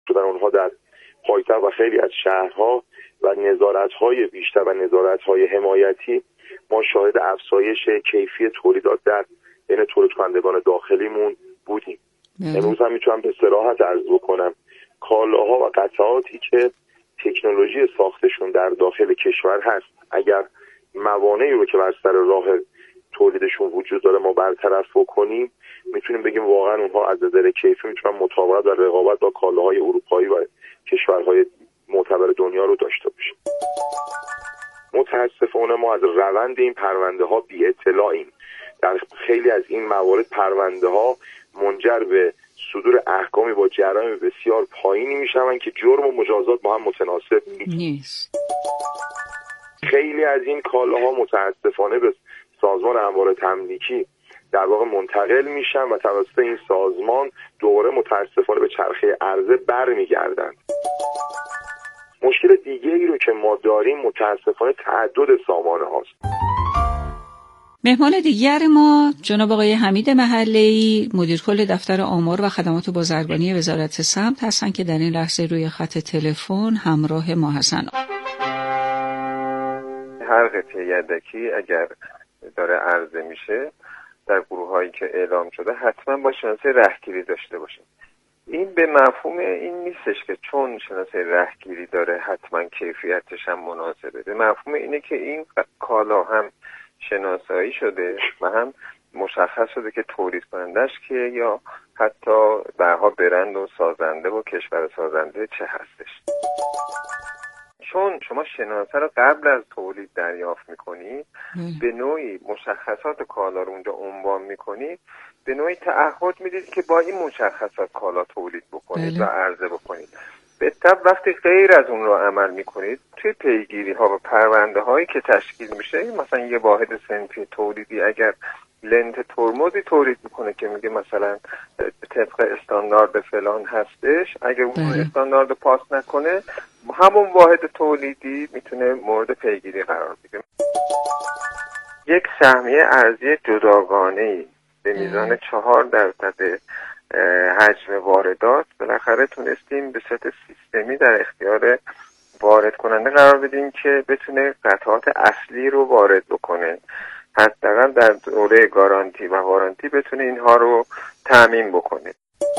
شدن اونها در پایتخت و خیلی از شهرها و نظارت‌های بیشتر و نظارت‌های حمایتی ما شاهد افزایش کیفی تولیدات در بین تولید کنندگان داخلیمون بودیم. امروز هم میتونم به صراحت عرض بکنم کالاها و قطعاتی که تکنولوژی ساختشون در داخل کشور هست، اگر موانعی رو که بر سر راه تولیدشون وجود داره ما برطرف بکنیم، میتونیم بگیم واقعا اونها از نظر کیفی میتونن مطابقت و رقابت با کالاهای اروپایی و کشورهای معتبر دنیا رو داشته باشیم. متاسفانه ما از روند این پرونده ها بی اطلاعیم. در خیلی از این موارد پرونده ها منجر به صدور احکامی با جرایم بسیار پایینی میشوند که جرم و مجازات با هم متناسب نیست. خیلی از این کالاها متاسفانه به سازمان اموال تملیکی در واقع منتقل میشن و توسط این سازمان دوباره متاسفانه به چرخه عرضه برمیگردند. مشکل دیگه ای رو که ما داریم متاسفانه تعدد سامانه هاست. مهمان دیگر ما جناب آقای حمید محله‌ای، مدیر کل دفتر آمار و خدمات بازرگانی وزارت سمت هستند که در این لحظه روی خط تلفن همراه ما هستند. هر قطعه یدکی اگر داره عرضه میشه در گروه‌هایی که اعلام شده حتما با شناسه رهگیری داشته باشه. این به مفهوم این نیستش که چون شناسه رهگیری داره حتما کیفیتش هم مناسبه. به مفهوم اینه که این کالا هم شناسایی شده و هم مشخص شده که تولید کنندش کیه یا حتی برها برند و سازنده و کشور سازنده چه هستش. چون شما شناسه رو قبل از تولید دریافت میکنید، به نوعی مشخصات کالا رو اونجا عنوان میکنید، به نوعی تعهد میدید که با این مشخصات کالا تولید بکنید و عرضه بکنید. به طب وقتی غیر از اون رو عمل میکنید توی پیگیری ها و پرونده هایی که تشکیل میشه، مثلا یه واحد صنفی تولیدی اگر لنت ترمزی تولید میکنه که میگه مثلا طبق استاندارد فلان هستش، اگر اون استاندارد پاس نکنه همون واحد تولیدی میتونه مورد پیگیری قرار بگیره. یک سهمیه ارزی جداگانه‌ای به میزان 4% حجم واردات بالاخره تونستیم به صورت سیستمی در اختیار وارد کننده قرار بدیم که بتونه قطعات اصلی رو وارد بکنه، حداقل در دوره گارانتی و وارانتی بتونه اینها رو تامین بکنه.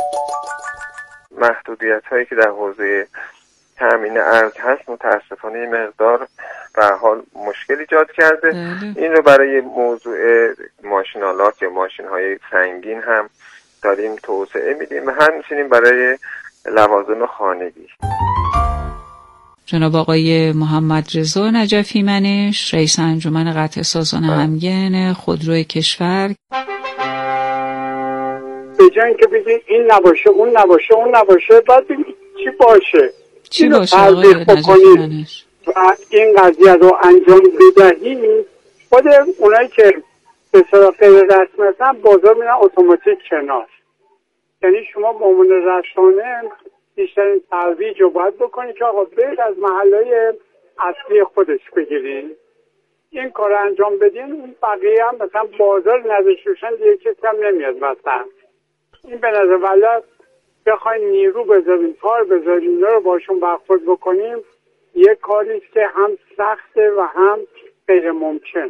محدودیت هایی که در حوزه تامین ارز هست متاسفانه مقدار به حال مشکل ایجاد کرده. این رو برای موضوع ماشینالات یا ماشین های سنگین هم داریم توسعه میدیم و همچنین برای لوازم خانگی. جناب آقای محمد رضا نجفی منش، رئیس انجمن قطع سازان همگن خودروی کشور. به جای اینکه بگین این نباشه اون نباشه اون نباشه، بعد بگین چی باشه آقای نجفی منش و این قضیه رو انجام بدهید. خود اونایی که به صورت غیر رسمی هستن بازار میرن اتوماتیک کنار. یعنی شما به عنوان رسانه بیشترین ترویج رو باید بکنید که آقا برید از محلهای اصلی خودش بگیرین، این کار رو انجام بدین. اون بقیه هم مثلا بازار نزدیکشون دیگه کسی هم نمیاد. مثلا این به نظر ولد بخواین نیرو بذاریم کار بذاریم اینا رو باشون برخورد بکنیم، یه کاریست که هم سخته و هم غیر ممکن.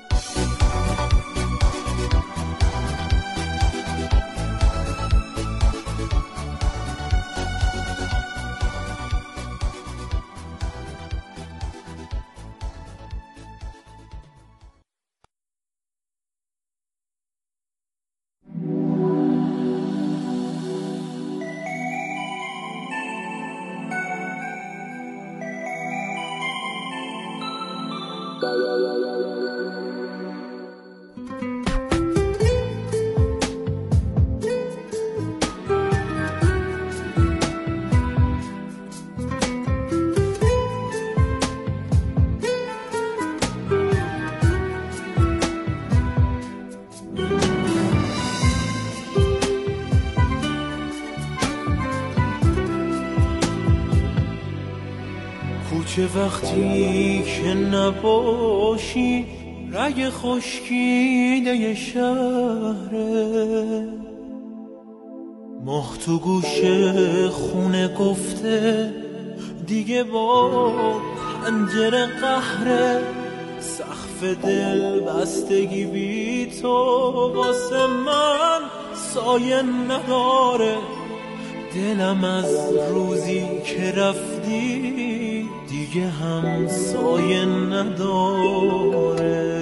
کوچه وقتی که نباشی رگ خشکیده شهره، مخ تو گوشه خونه گفته دیگه با پنجره قهره، سقف دل بستگی بی تو واسه من سایه نداره. دلم از روزی که رفتی دیگه هم سایه نداره.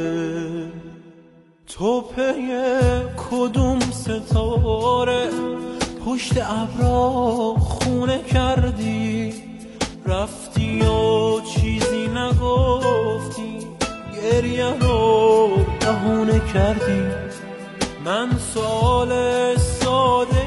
تو پی کدوم ستاره پشت ابرا خونه کردی، رفتی و چیزی نگفتی، گریه رو بهونه کردی. من سوال ساده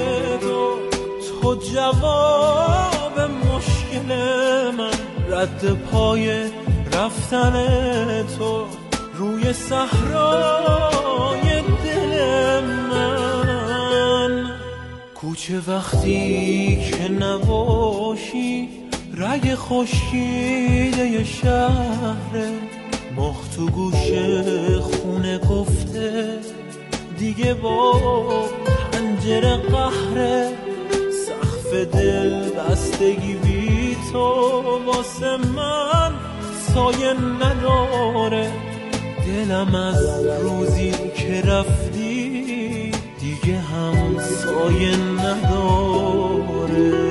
تو جواب مشکل من، رد پای رفتن تو روی صحرای دل من. کوچه وقتی که نباشی رگ خشکیده شهره، مخ تو گوشه خونه گفته دیگه با پنجره قهره، سقف دل بستگی بی تو واسه من سایه نداره. دلم از روزی که رفتی دیگه هم سایه نداره.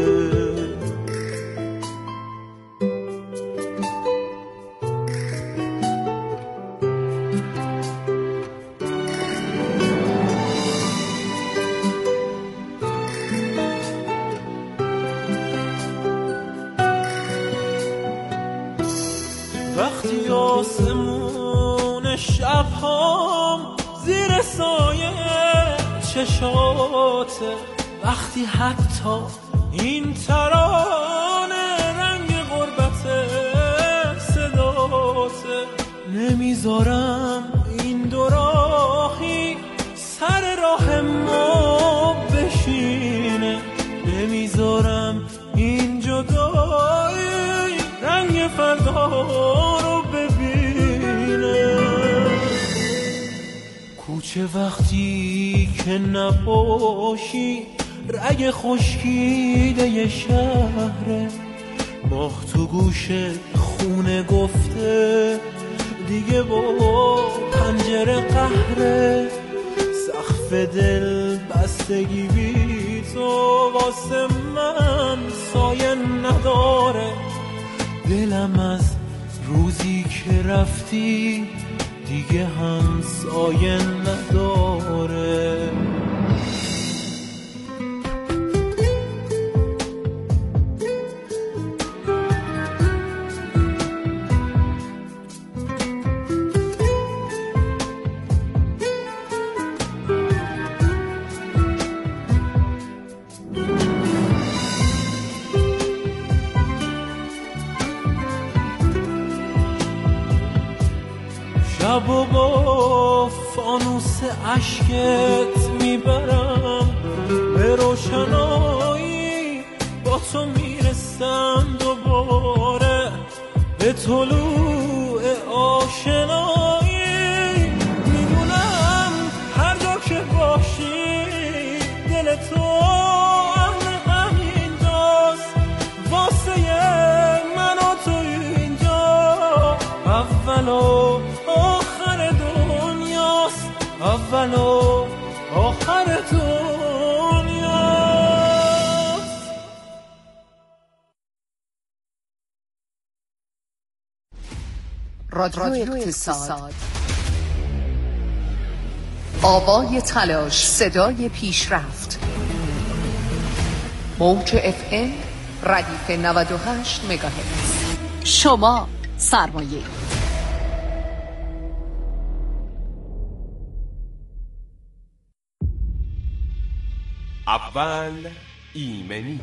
وقتی آسمون شب‌هام زیر سایه چشاته، وقتی حتی این ترانه رنگ غربت صداته، نمیذارم این دو راهی سر راه ما بشینه، نمیذارم این جدایی رنگ فردا رو ببینه. کوچه وقتی که نباشی رگ خشکیده شهره، مخ تو گوشه خونه گفته دیگه با پنجره قهره، سقف دل بستگی بی تو واسه من سایه نداره. دلم از روزی که رفتی دیگه هم سایه نداره. شب و با فانوس عشقت میبرم به روشنایی، با تو میرسم دوباره به طلوع آشنایی. میدونم هر جا که باشی دل تو اهل همینجاست، واسه من و تو اینجا اول و آخر دنیاست، اول و آخر دنیاست. رادیو اقتصاد، آوای تلاش، صدای پیشرفت. موج FM ردیف 98 مگاهرتز. شما سرمایه. اول ایمنی.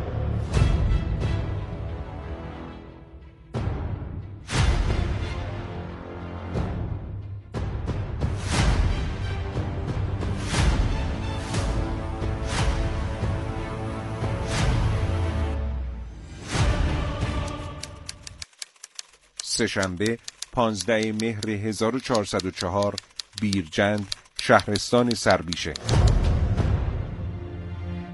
سه‌شنبه 15 مهر 1404 بیرجند، شهرستان سربیشه.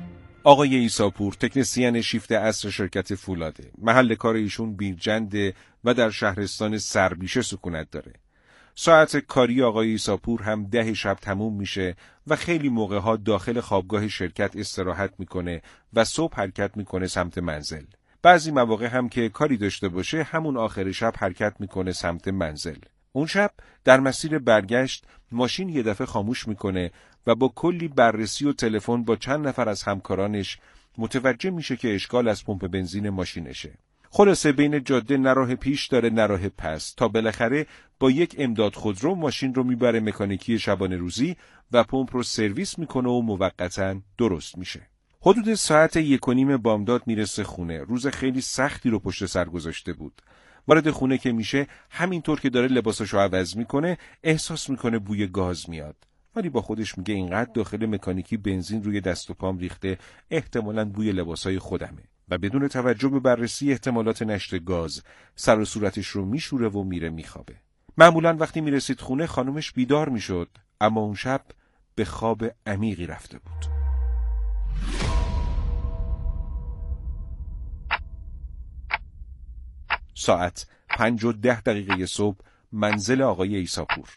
آقای عیساپور تکنسین شیفت عصر شرکت فولاده. محل کار ایشون بیرجنده و در شهرستان سربیشه سکونت داره. ساعت کاری آقای عیساپور هم 10 شب تموم میشه و خیلی موقعها داخل خوابگاه شرکت استراحت میکنه و صبح حرکت میکنه سمت منزل. بعضی مواقع هم که کاری داشته باشه همون آخر شب حرکت میکنه سمت منزل. اون شب در مسیر برگشت ماشین یه دفعه خاموش میکنه و با کلی بررسی و تلفن با چند نفر از همکارانش متوجه میشه که اشکال از پمپ بنزین ماشینشه. خلاصه بین جاده نه راه پیش داره نه راه پس تا بالاخره با یک امداد خودرو ماشین رو میبره مکانیکی شبانه روزی و پمپ رو سرویس میکنه و موقتا درست میشه. حدود ساعت 1:30 بامداد میرسه خونه. روز خیلی سختی رو پشت سر گذاشته بود. وارد خونه که میشه همینطور که داره لباساشو عوض میکنه احساس میکنه بوی گاز میاد. ولی با خودش میگه اینقدر داخل مکانیکی بنزین روی دست و پام ریخته احتمالاً بوی لباسای خودمه و بدون توجه به بررسی احتمالات نشت گاز سر و صورتش رو میشوره و میره میخوابه. معمولاً وقتی میرسید خونه خانومش بیدار میشد، اما اون شب به خواب عمیقی رفته بود. ساعت 5:10 صبح منزل آقای عیساپور.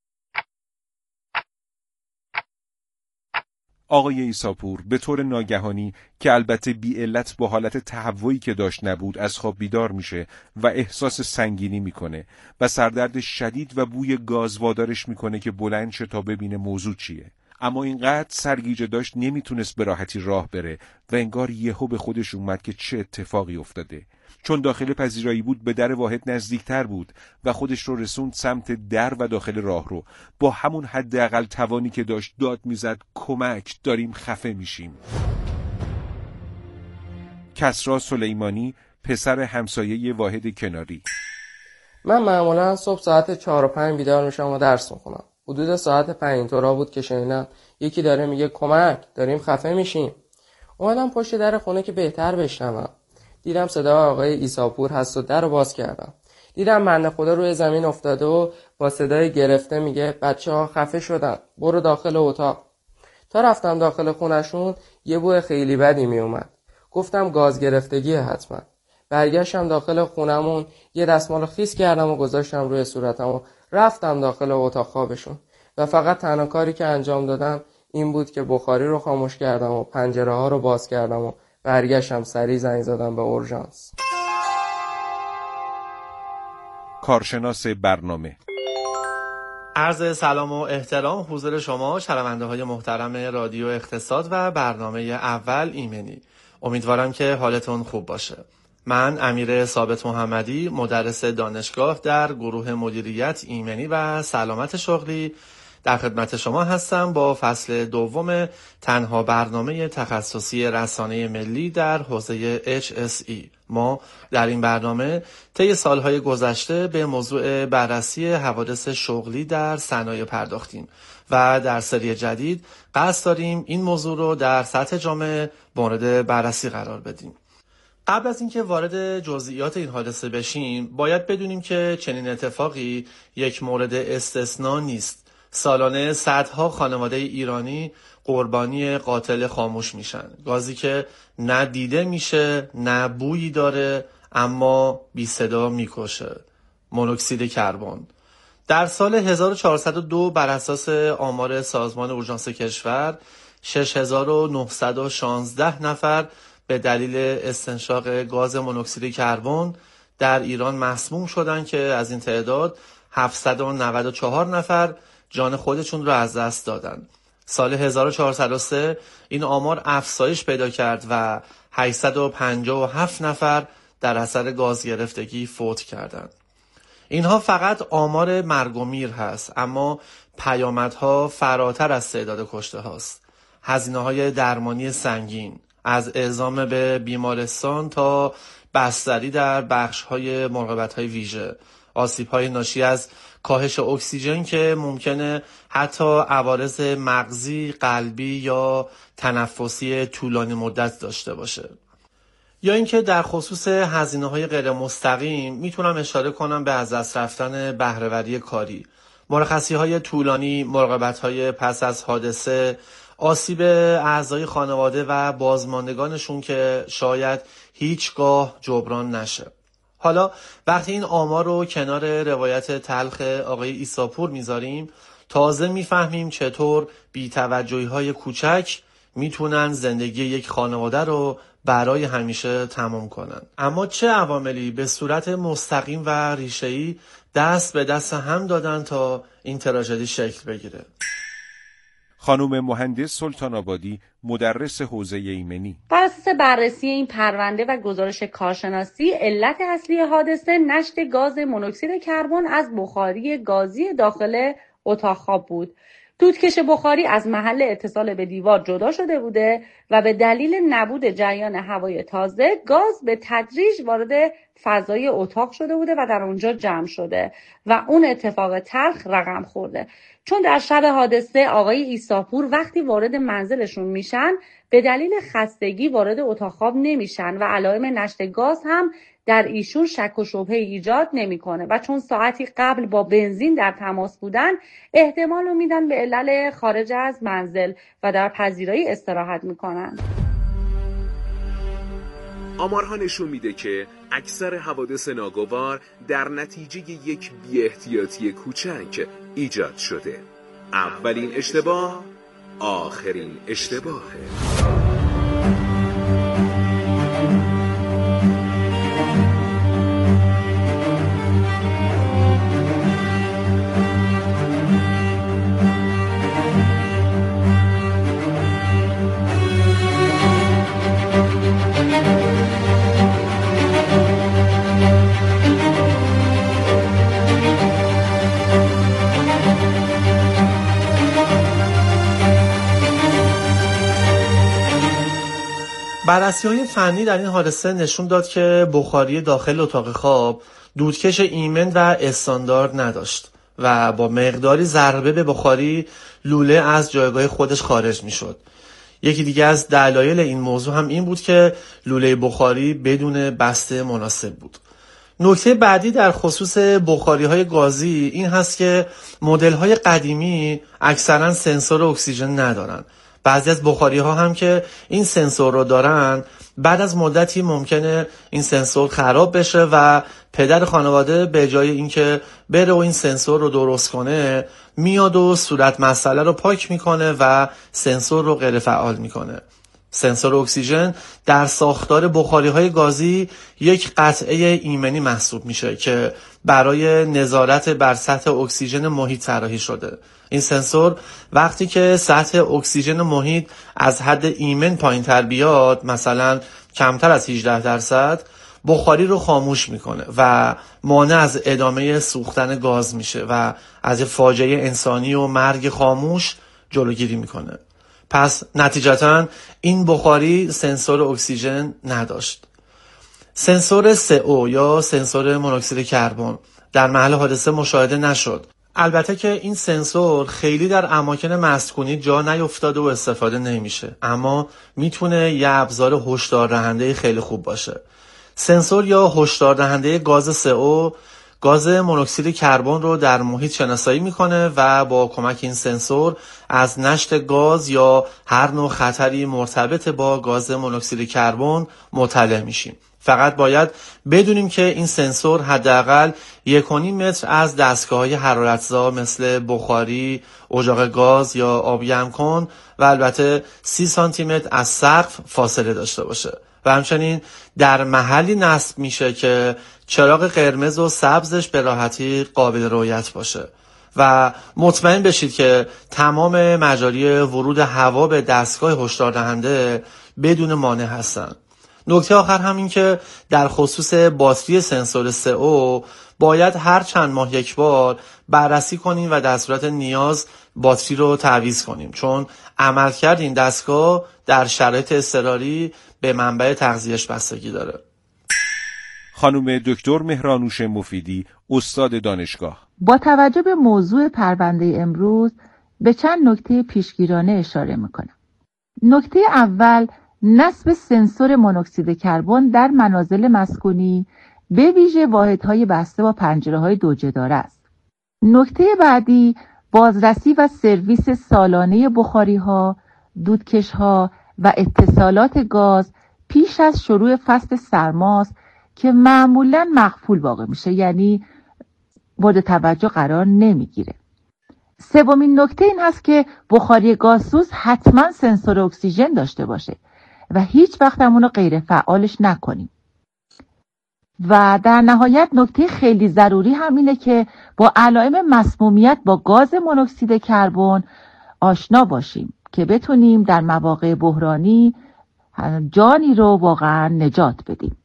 آقای عیساپور به طور ناگهانی که البته بی علت با حالت تهوعی که داشت نبود از خواب بیدار میشه و احساس سنگینی میکنه و سردرد شدید و بوی گاز وادارش میکنه که بلند شه تا ببینه موضوع چیه. اما اینقدر سرگیجه داشت نمیتونست به راحتی راه بره و انگار یهو به خودش اومد که چه اتفاقی افتاده. چون داخل پذیرایی بود به در واحد نزدیکتر بود و خودش رو رسوند سمت در و داخل راه رو. با همون حداقل توانی که داشت داد میزد کمک، داریم خفه میشیم. کسری سلیمانی، پسر همسایه واحد کناری: من معمولا صبح ساعت 4 و 5 بیدار میشم و درس میخونم. حدود ساعت 5 اینطورا بود که شنیدم یکی داره میگه کمک، داریم خفه میشیم. اومدم پشت در خونه که بهتر بشنوم. دیدم صدا آقای عیساپور هست و در رو باز کردم. دیدم بنده خدا روی زمین افتاده و با صدای گرفته میگه بچه‌ها خفه شدن، برو داخل اتاق. تا رفتم داخل خونشون یه بوی خیلی بدی میومد. گفتم گاز گرفتگیه حتما. برگشتم داخل خونمون، یه دستمال خیس کردم و گذاشتم روی صورتم و رفتم داخل اتاق خوابشون و فقط تنها کاری که انجام دادم این بود که بخاری رو خاموش کردم و پنجره ها رو باز کردم و برگشتم سریع زنگ زدم به اورژانس. کارشناس برنامه: عرض سلام و احترام حضور شما شنونده های محترم رادیو اقتصاد و برنامه اول ایمنی. امیدوارم که حالتون خوب باشه. من امیر ثابت محمدی، مدرس دانشگاه در گروه مدیریت ایمنی و سلامت شغلی در خدمت شما هستم با فصل دوم تنها برنامه تخصصی رسانه ملی در حوزه HSE. ما در این برنامه طی سالهای گذشته به موضوع بررسی حوادث شغلی در صنایع پرداختیم و در سری جدید قصد داریم این موضوع رو در سطح جامعه مورد بررسی قرار بدیم. قبل از اینکه وارد جزئیات این حادثه بشیم، باید بدونیم که چنین اتفاقی یک مورد استثنا نیست. سالانه صدها خانواده ایرانی قربانی قاتل خاموش میشن. گازی که نه دیده میشه، نه بویی داره، اما بی صدا میکشه. مونوکسید کربن. در سال 1402 بر اساس آمار سازمان اورژانس کشور 6916 نفر به دلیل استنشاق گاز مونوکسید کربن در ایران مسموم شدند که از این تعداد 794 نفر جان خودشون رو از دست دادن. سال 1403 این آمار افزایش پیدا کرد و 857 نفر در اثر گاز گرفتگی فوت کردند. اینها فقط آمار مرگ و میر هست، اما پیامدها فراتر از تعداد کشته هاست. هزینه‌های درمانی سنگین، از اعزام به بیمارستان تا بستری در بخش‌های مراقبت‌های ویژه، آسیب‌های ناشی از کاهش اکسیژن که ممکنه حتی عوارض مغزی، قلبی یا تنفسی طولانی مدت داشته باشه. یا اینکه در خصوص هزینه‌های غیر مستقیم میتونم اشاره کنم به از دست رفتن بهره‌وری کاری، مرخصی‌های طولانی، مراقبت‌های پس از حادثه، آسیب اعضای خانواده و بازماندگانشون که شاید هیچگاه جبران نشه. حالا وقتی این آمار رو کنار روایت تلخ آقای ایساپور میذاریم، تازه میفهمیم چطور بی‌توجهی‌های کوچک میتونن زندگی یک خانواده رو برای همیشه تمام کنن. اما چه عواملی به صورت مستقیم و ریشه‌ای دست به دست هم دادن تا این تراژدی شکل بگیره؟ خانم مهندس سلطان آبادی، مدرس حوزه ایمنی: بر اساس بررسی این پرونده و گزارش کارشناسی، علت اصلی حادثه نشت گاز مونوکسید کربن از بخاری گازی داخل اتاق خواب بود. دودکش بخاری از محل اتصال به دیوار جدا شده بوده و به دلیل نبود جریان هوای تازه گاز به تدریج وارد فضای اتاق شده بوده و در اونجا جمع شده و اون اتفاق تلخ رقم خورده. چون در شب حادثه آقای ایساپور وقتی وارد منزلشون میشن به دلیل خستگی وارد اتاق خواب نمیشن و علائم نشت گاز هم در ایشون شک و شبهه ایجاد نمیکنه و چون ساعتی قبل با بنزین در تماس بودن احتمال رو میدن به علل خارج از منزل و در پذیرایی استراحت میکنن. آمارها نشون میده که اکثر حوادث ناگوار در نتیجه یک بی‌احتیاطی کوچک ایجاد شده. اولین اشتباه آخرین اشتباهه. بررسی‌های فنی در این حادثه نشون داد که بخاری داخل اتاق خواب دودکش ایمن و استاندارد نداشت و با مقداری ضربه به بخاری لوله از جایگاه خودش خارج می‌شد. یکی دیگه از دلایل این موضوع هم این بود که لوله بخاری بدون بسته مناسب بود. نکته بعدی در خصوص بخاری‌های گازی این هست که مدل‌های قدیمی اکثراً سنسور اکسیژن ندارن. بعضی از بخاری‌ها هم که این سنسور رو دارن بعد از مدتی ممکنه این سنسور خراب بشه و پدر خانواده به جای اینکه بره و این سنسور رو درست کنه میاد و صورت مسئله رو پاک میکنه و سنسور رو غیر فعال میکنه. سنسور اکسیژن در ساختار بخاری‌های گازی یک قطعه ایمنی محسوب میشه که برای نظارت بر سطح اکسیژن محیط طراحی شده. این سنسور وقتی که سطح اکسیژن محیط از حد ایمن پایین‌تر بیاد، مثلا کمتر از 18%، بخاری رو خاموش میکنه و مانع از ادامه سوختن گاز میشه و از فاجعه انسانی و مرگ خاموش جلوگیری میکنه. پس نتیجتاً این بخاری سنسور اکسیژن نداشت. سنسور CO یا سنسور مونوکسید کربن در محل حادثه مشاهده نشد. البته که این سنسور خیلی در اماکن مسکونی جا نیفتاده و استفاده نمیشه، اما میتونه یه ابزار هشدار دهنده خیلی خوب باشه. سنسور یا هشدار دهنده گاز CO گاز مونوکسید کربن رو در محیط شناسایی میکنه و با کمک این سنسور از نشت گاز یا هر نوع خطری مرتبط با گاز مونوکسید کربن مطلع میشیم. فقط باید بدونیم که این سنسور حداقل 1.5 متر از دستگاه‌های حرارتزا مثل بخاری، اجاق گاز یا آبیم کن و البته 30 سانتی متر از سقف فاصله داشته باشه و همچنین در محلی نصب میشه که چراغ قرمز و سبزش به راحتی قابل رؤیت باشه و مطمئن بشید که تمام مجاری ورود هوا به دستگاه هشدار دهنده بدون مانع هستن. نکته آخر همین که در خصوص باتری سنسور CO باید هر چند ماه یک بار بررسی کنیم و در صورت نیاز باتری رو تعویض کنیم، چون عملکرد این دستگاه در شرایط اضطراری به منبع تغذیه‌اش بستگی داره. خانم دکتر مهرانوش مفیدی، استاد دانشگاه: با توجه به موضوع پرونده امروز به چند نکته پیشگیرانه اشاره میکنم. نکته اول، نصب سنسور مونوکسید کربن در منازل مسکونی به ویژه واحدهای بسته با پنجره‌های دوجداره است. نکته بعدی، بازرسی و سرویس سالانه بخاری‌ها دودکش ها و اتصالات گاز پیش از شروع فصل سرماست که معمولاً مغفول واقع میشه، یعنی مورد توجه قرار نمیگیره. سومین نکته این هست که بخاری گازسوز حتما سنسور اکسیژن داشته باشه و هیچ وقت هم اونو غیر فعالش نکنیم. و در نهایت نکته خیلی ضروری هم اینه که با علائم مسمومیت با گاز مونوکسید کربن آشنا باشیم که بتونیم در مواقع بحرانی جانی رو واقعا نجات بدیم.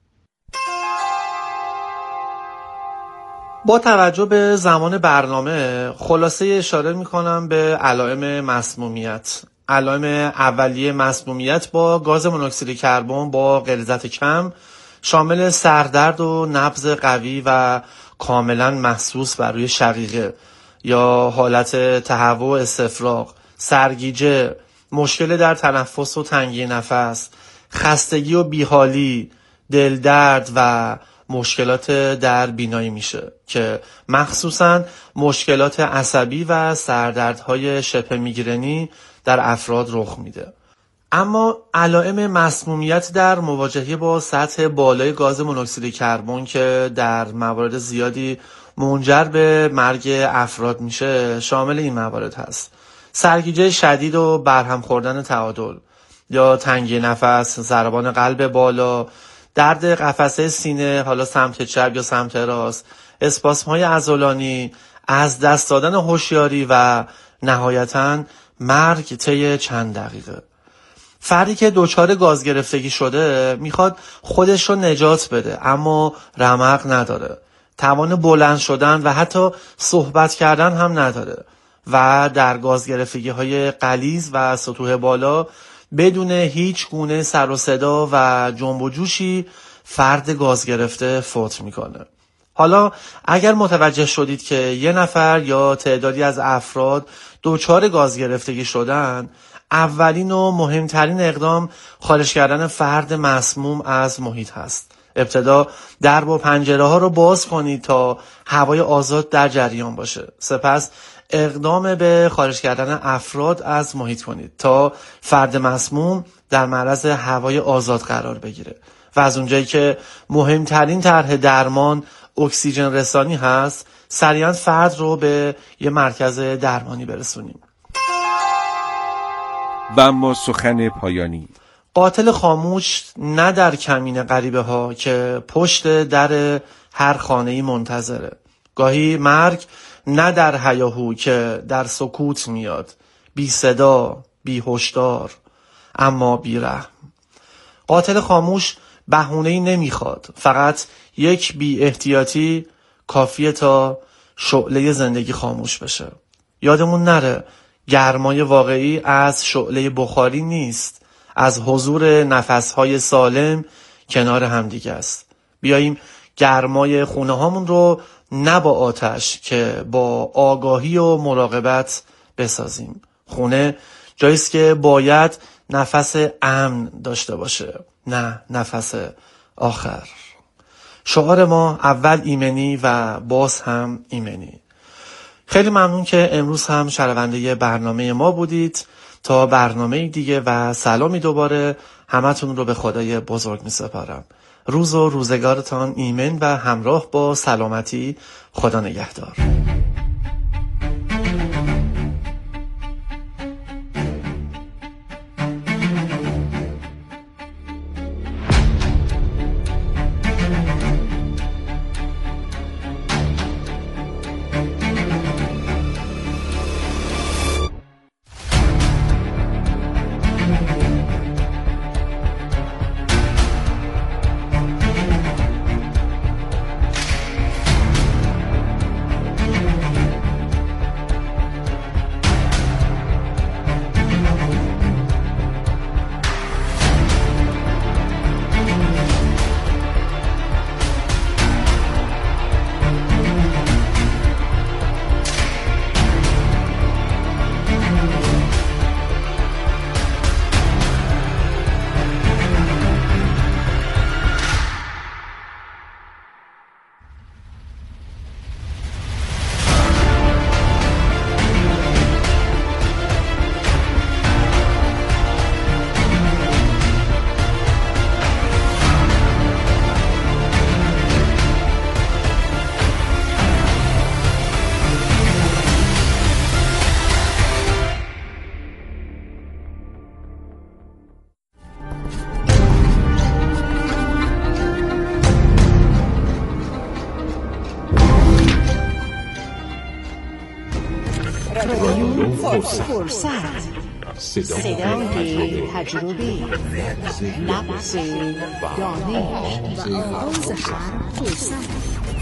با توجه به زمان برنامه خلاصه اشاره میکنم به علائم مسمومیت. علائم اولیه مسمومیت با گاز مونوکسید کربن با غلیظت کم شامل سردرد و نبض قوی و کاملا محسوس بر روی شقیقه یا حالت تهوع و استفراغ، سرگیجه، مشکل در تنفس و تنگی نفس، خستگی و بیحالی، دلدرد و مشکلات در بینایی میشه که مخصوصاً مشکلات عصبی و سردردهای شبه میگرنی در افراد رخ میده. اما علائم مسمومیت در مواجهه با سطح بالای گاز مونوکسید کربن که در موارد زیادی منجر به مرگ افراد میشه شامل این موارد هست: سرگیجه شدید و برهم خوردن تعادل یا تنگی نفس، ضربان قلب بالا، درد قفسه سینه حالا سمت چپ یا سمت راست، اسپاسم‌های عضلانی، از دست دادن هوشیاری و نهایتاً مرگ طی چند دقیقه. فردی که دچار گاز گرفتگی شده میخواد خودش رو نجات بده اما رمق نداره، توان بلند شدن و حتی صحبت کردن هم نداره و در گاز گرفتگی های غلیظ و سطوح بالا بدون هیچ گونه سر و صدا و جنب و جوشی فرد گاز گرفته فوت میکنه. حالا اگر متوجه شدید که یه نفر یا تعدادی از افراد دچار گاز گرفتگی شدن، اولین و مهمترین اقدام خارج کردن فرد مسموم از محیط هست. ابتدا در و پنجره ها رو باز کنید تا هوای آزاد در جریان باشه. سپس اقدام به خارج کردن افراد از محیط کنید تا فرد مسموم در معرض هوای آزاد قرار بگیره و از اونجایی که مهمترین طرح درمان اکسیژن رسانی هست سریعا فرد رو به یه مرکز درمانی برسونیم. و اما سخن پایانی: قاتل خاموش نه در کمین غریبه ها که پشت در هر خانه‌ای منتظره. گاهی مرگ نه در هیاهو که در سکوت میاد، بی صدا، بی هشدار، اما بی رحم. قاتل خاموش بهونه‌ای نمیخواد، فقط یک بی احتیاطی کافیه تا شعله زندگی خاموش بشه. یادمون نره گرمای واقعی از شعله بخاری نیست، از حضور نفسهای سالم کنار همدیگه است. بیاییم گرمای خونه هامون رو نه با آتش که با آگاهی و مراقبت بسازیم. خونه جاییست که باید نفس امن داشته باشه، نه نفس آخر. شعار ما اول ایمنی و باز هم ایمنی. خیلی ممنون که امروز هم شنونده برنامه ما بودید. تا برنامه دیگه و سلامی دوباره، همتون رو به خدای بزرگ می سپارم. روز و روزگارتان ایمن و همراه با سلامتی. خدا نگهدار. رادیو فرصت. صدای تجربه، نبض دانش و آغاز هر فرصت.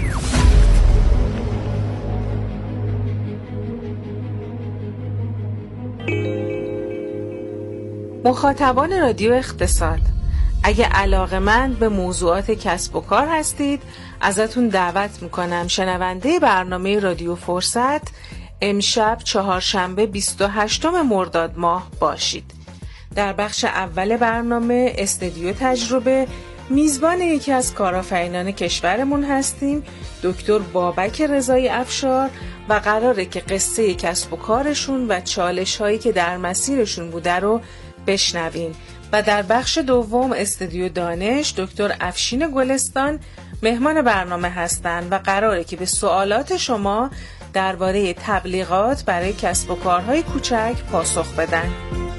مخاطبان رادیو اقتصاد، اگه علاقه‌مند به موضوعات کسب و کار هستید، ازتون دعوت میکنم شنونده برنامه رادیو فرصت امشب چهارشنبه 28 مرداد ماه باشید. در بخش اول برنامه استودیو تجربه میزبان یکی از کارآفرینان کشورمون هستیم، دکتر بابک رضایی افشار، و قراره که قصه کسب و کارشون و چالش هایی که در مسیرشون بوده رو بشنویم. و در بخش دوم استودیو دانش دکتر افشین گلستان مهمان برنامه هستند و قراره که به سوالات شما درباره تبلیغات برای کسب و کارهای کوچک پاسخ بدن.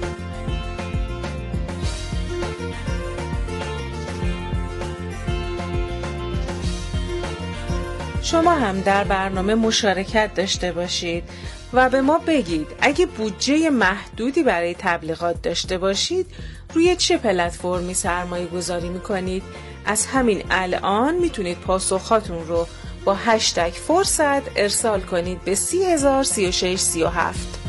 شما هم در برنامه مشارکت داشته باشید و به ما بگید اگه بودجه محدودی برای تبلیغات داشته باشید روی چه پلتفرمی سرمایه گذاری میکنید؟ از همین الان میتونید پاسخاتون رو با هشتگ فرصت ارسال کنید به 30,03637.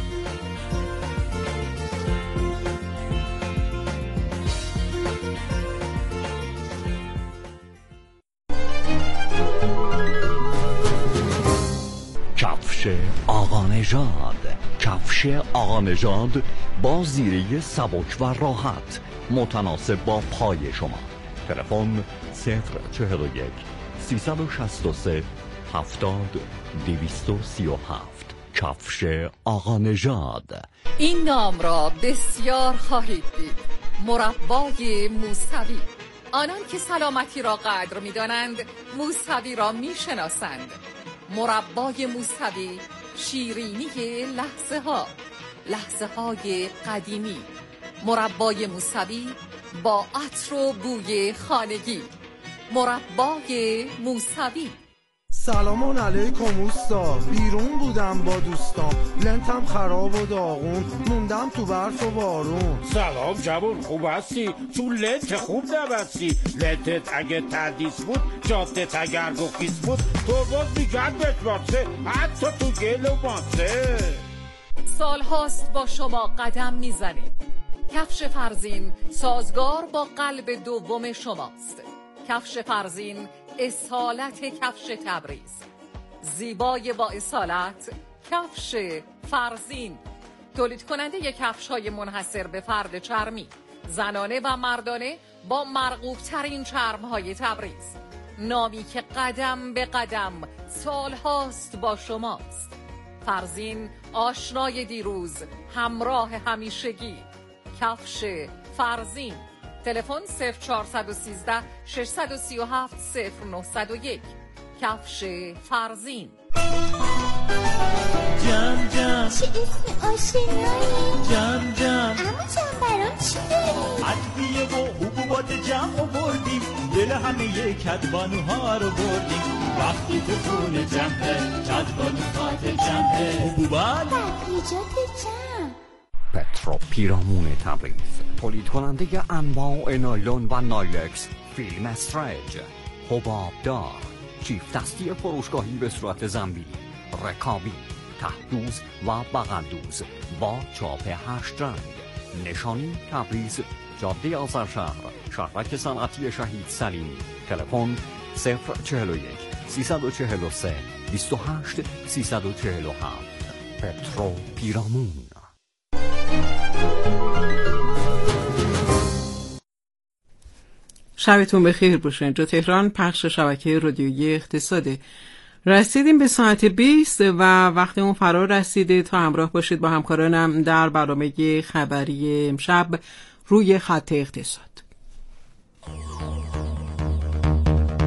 کفش آقا نژاد. کفش آقا نژاد با زیره سبک و راحت متناسب با پای شما. تلفن 041 363 70 237. کفش آقا نژاد. این نام را بسیار خواهید دید. مربای موسوی. آنان که سلامتی را قدر می دانند موسوی را می شناسند. مربای موسوی، شیرینی لحظه های قدیمی. مربای موسوی با عطر و بوی خانگی. مربای موسوی. سلام علیکم اوستا، بیرون بودم با دوستام، لنتم خراب و داغون، موندم تو برف و بارون. سلام جوون، خوب هستی؟ تو لنت خوب نبستی. لنتت اگه تردیس بود، جادت اگر گفیس بود، تو باز میگن بتبارسه، حتی تو گل و ماسه. سال هاست با شما قدم میزنیم. کفش فرزین سازگار با قلب دوم شماست. کفش فرزین اصالت کفش تبریز. زیبای با اصالت کفش فرزین. تولید کننده یک کفش های منحصر به فرد چرمی، زنانه و مردانه با مرغوب ترین چرم های تبریز. نامی که قدم به قدم سال هاست با شماست. فرزین آشنای دیروز، همراه همیشگی. کفش فرزین. تلفن 0413 637 0901. کفش فرزین. جم جم چه اسم آشنایی. جم جم اما جم برام چی داری؟ ادویه و حبوبات جمع آوردیم، دل همه کدبانوها رو بردیم. وقتی تو خونه جمعه، کدبانوهات جمعه. حبوبات در ایجاد جمع. پترو پیرامون تبریز، تولید کننده انواع نایلون و نایلکس، فیلم استرج، حباب دار، چیف دستی فروشگاهی به صورت زنبیلی، رکابی، تهدوز و بغلدوز با چاپ 8 رنگ. نشانی تبریز، جاده آذرشهر، شهرک صنعتی شهید سلیمی. تلفن 041 343 28 347. پترو پیرامون. شبتون بخیر باشه. اینجا تهران، پخش شبکه رادیویی اقتصاده. رسیدیم به ساعت 20 و وقت اون فرا رسیده تا همراه باشید با همکارانم در برنامه خبری امشب روی خط اقتصاد.